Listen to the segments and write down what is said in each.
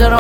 ماجرا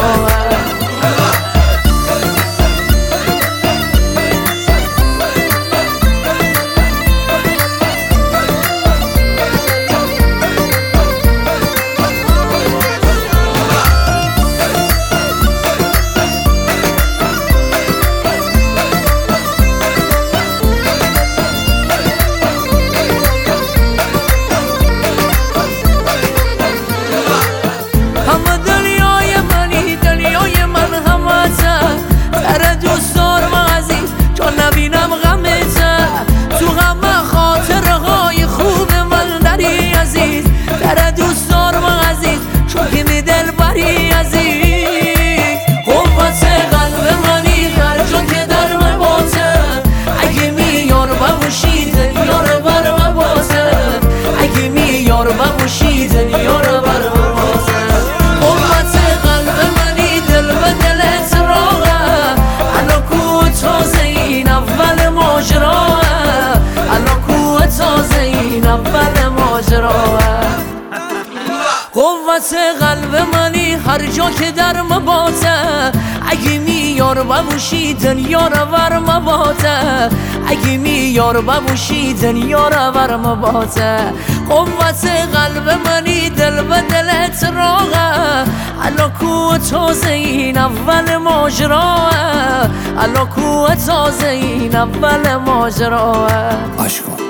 قوت قلب منی هر جا که در مباته اگه میار ببوشی دنیا رو ور مباته اگه میار ببوشی دنیا رو ور مباته قوت قلب منی دل به دلت راغه الان کو تازه این اول ماجراه الان کو تازه این اول ماجراه